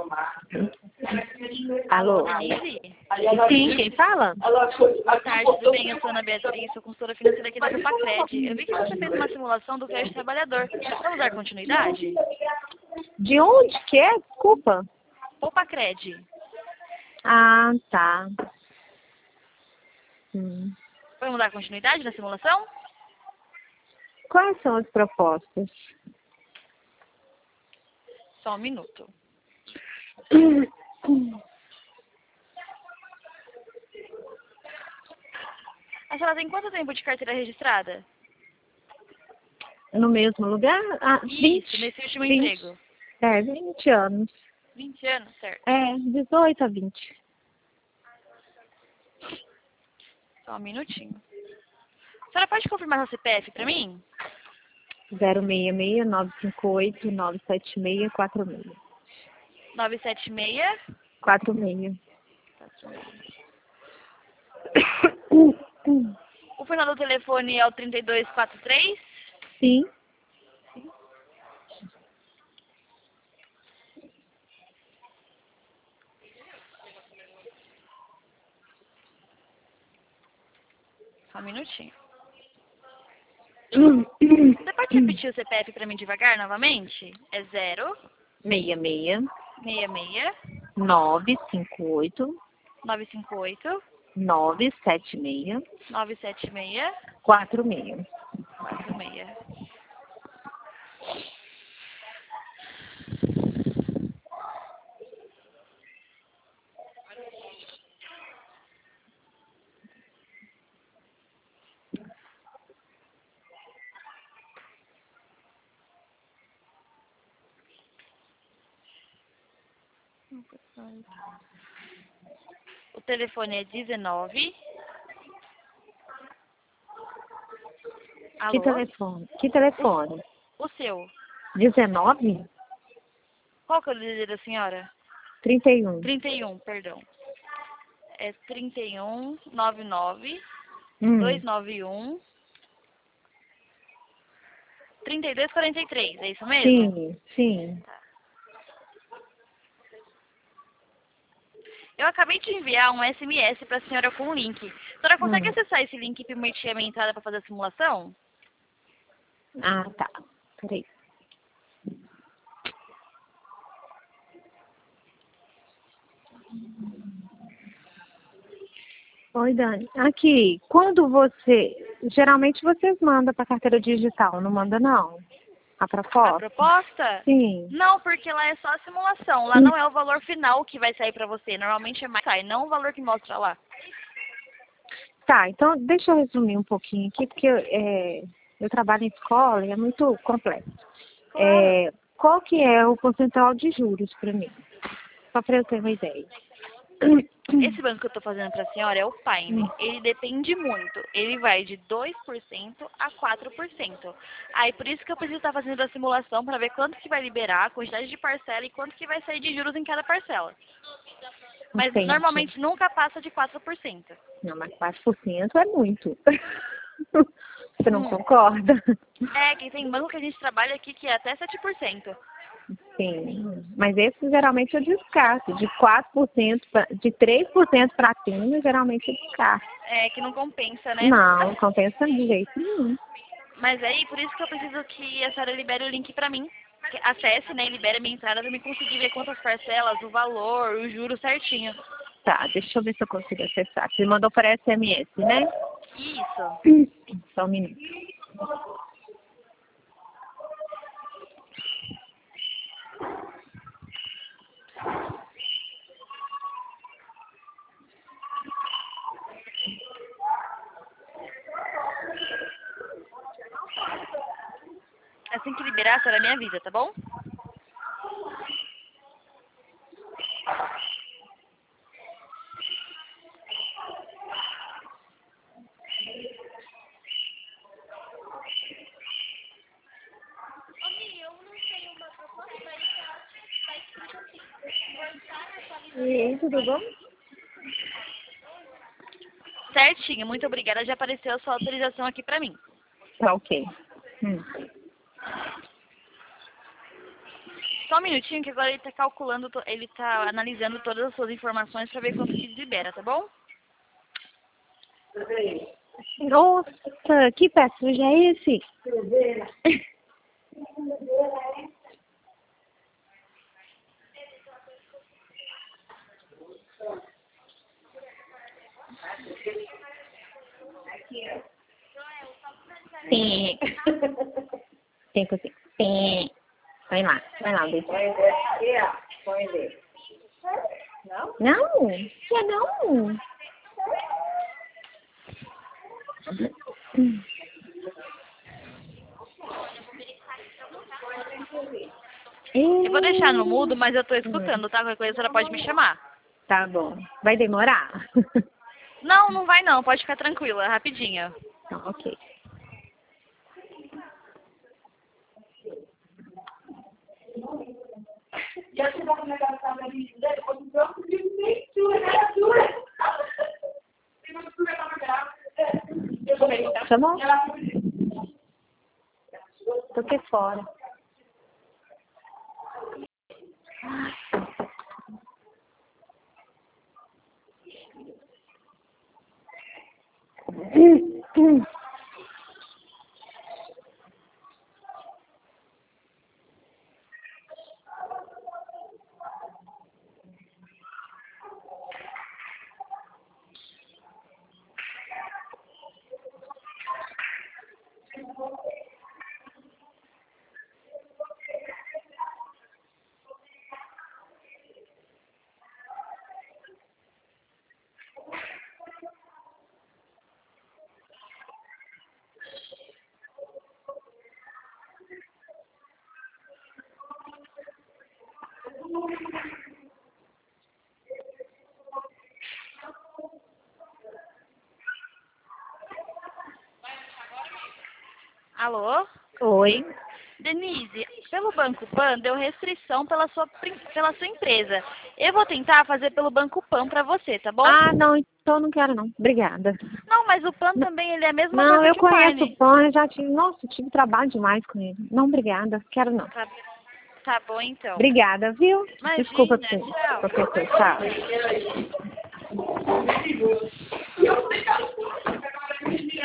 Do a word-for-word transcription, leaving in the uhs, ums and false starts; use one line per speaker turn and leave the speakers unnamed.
Alô?
Denise?
Sim, quem fala?
Boa tarde, tudo bem? Eu sou Ana Beatriz, sou consultora financeira aqui da Grupacred. Eu vi que você fez uma simulação do crédito trabalhador. Vamos dar continuidade?
De onde que é? Desculpa.
Grupacred.
Ah, tá. Hum.
Vamos dar continuidade na simulação?
Quais são as propostas?
Só um minuto. A senhora tem quanto tempo de carteira registrada?
No mesmo lugar? Ah,
Isso,
vinte,
nesse último
vinte.
emprego.
É, vinte anos.
vinte anos, certo.
É, dezoito a vinte.
Só um minutinho. A senhora pode confirmar seu C P F para mim?
zero seis seis, nove cinco oito, nove sete seis, quatro seis.
nove sete seis.
quatro seis.
O final do telefone é o trinta e dois quarenta e três?
Sim.
Só um minutinho. Você pode repetir o C P F para mim devagar novamente? É zero
seis seis,
seis seis
nove cinco oito,
nove cinco oito
nove sete seis,
nove sete seis
quatro seis.
quatro seis. O telefone é dezenove. Alô?
Que telefone? Que telefone?
O seu.
dezenove?
Qual que é o desejo da senhora?
trinta e um.
trinta e um, perdão. É trinta e um, noventa e nove,
Hum.
duzentos e noventa e um, trinta e dois quarenta e três, é isso mesmo?
Sim, sim.
Eu acabei de enviar um S M S para a senhora com um link. A senhora consegue
Hum.
acessar esse link e permitir a minha entrada para fazer a simulação?
Ah, tá. Peraí. Oi, Dani. Aqui, quando você... Geralmente vocês mandam para carteira digital, não manda não? A
A
proposta?
proposta?
Sim.
Não, porque lá é só a simulação. Lá não é o valor final que vai sair para você. Normalmente é mais sai, não o valor que mostra lá.
Tá, então deixa eu resumir um pouquinho aqui, porque é, eu trabalho em escola e é muito complexo.
Claro.
É, qual que é o percentual de juros para mim? Só para eu ter uma ideia.
Esse banco que eu estou fazendo para a senhora é o Paine. Ele depende muito. Ele vai de dois por cento a quatro por cento. Aí por isso que eu preciso estar fazendo a simulação para ver quanto que vai liberar, a quantidade de parcela e quanto que vai sair de juros em cada parcela. Mas
Entendi.
normalmente nunca passa de quatro por cento.
Não, mas quatro por cento é muito. Você não
Hum.
concorda?
É, que tem banco que a gente trabalha aqui que é até sete por cento.
Sim, mas esse geralmente eu descarto. De quatro por cento, pra, de três por cento para cima, geralmente eu descarto.
É, que não compensa, né?
Não, não compensa de jeito nenhum.
Mas aí, por isso que eu preciso que a senhora libere o link pra mim. Que acesse, né, e libere a minha entrada pra me conseguir ver quantas parcelas, o valor, o juro certinho.
Tá, deixa eu ver se eu consigo acessar. Você mandou para S M S, né?
Isso.
Só um minuto.
Assim que liberar, a senhora me avisa, tá bom?
E aí, tudo bom?
Certinho, muito obrigada. Já apareceu a sua autorização aqui pra mim.
Tá ok. Hum.
Só um minutinho que agora ele tá calculando, to- ele tá analisando todas as suas informações pra ver quanto que libera, tá bom?
Nossa, que pé sujo é esse? Sim. Cinco, cinco. Sim. Põe lá, põe lá o dedinho.
Põe ele.
Não? Não, quer não.
Eu vou deixar no mudo, mas eu tô escutando, tá? Qualquer coisa a senhora pode me chamar.
Tá bom. Vai demorar?
Não, não vai não, pode ficar tranquila, rapidinho.
Então, ok.
Já te dá uma negação da gente, né? Depois do próximo dia, nem tua, né? Tua. Tem uma tua que tava grávida. Eu vou ver, então.
Chamou?
Ela
Tô aqui fora.
Alô?
Oi.
Denise, pelo Banco Pan deu restrição pela sua, prim- pela sua empresa. Eu vou tentar fazer pelo Banco Pan pra você, tá bom?
Ah, não, então não quero não. Obrigada.
Não, mas o Pan também ele é a mesma
Não,
coisa
eu
que o
conheço
Parne.
o pão, eu já tive, nossa, tive trabalho demais com ele. Não, obrigada, quero não.
Tá, tá bom então.
Obrigada, viu?
Imagina,
Desculpa por
tchau.
qualquer coisa. Tchau.